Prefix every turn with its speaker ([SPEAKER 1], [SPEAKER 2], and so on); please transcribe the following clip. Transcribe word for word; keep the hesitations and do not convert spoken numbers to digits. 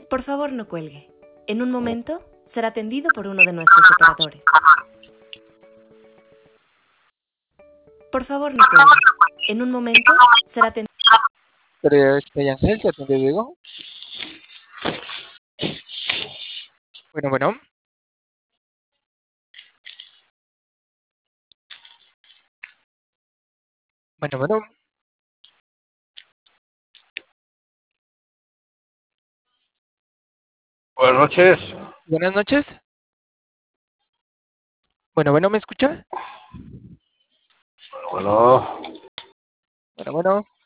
[SPEAKER 1] Por favor, no cuelgue. En un momento será atendido por uno de nuestros operadores. Por favor, no cuelgue. En un momento será atendido.
[SPEAKER 2] Pero este Yancel se atiende Diego. Bueno, bueno. Bueno, bueno.
[SPEAKER 3] Buenas noches.
[SPEAKER 2] Buenas noches. Bueno, bueno, ¿me escucha?
[SPEAKER 3] Bueno,
[SPEAKER 2] Bueno, bueno.